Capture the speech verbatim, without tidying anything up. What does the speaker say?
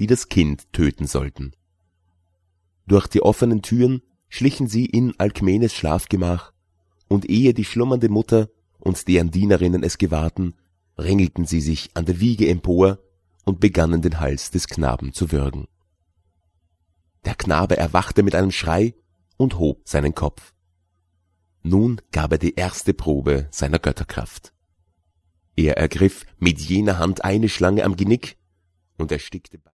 die das Kind töten sollten. Durch die offenen Türen schlichen sie in Alkmenes Schlafgemach, und ehe die schlummernde Mutter und deren Dienerinnen es gewahrten, ringelten sie sich an der Wiege empor und begannen den Hals des Knaben zu würgen. Der Knabe erwachte mit einem Schrei und hob seinen Kopf. Nun gab er die erste Probe seiner Götterkraft. Er ergriff mit jener Hand eine Schlange am Genick und erstickte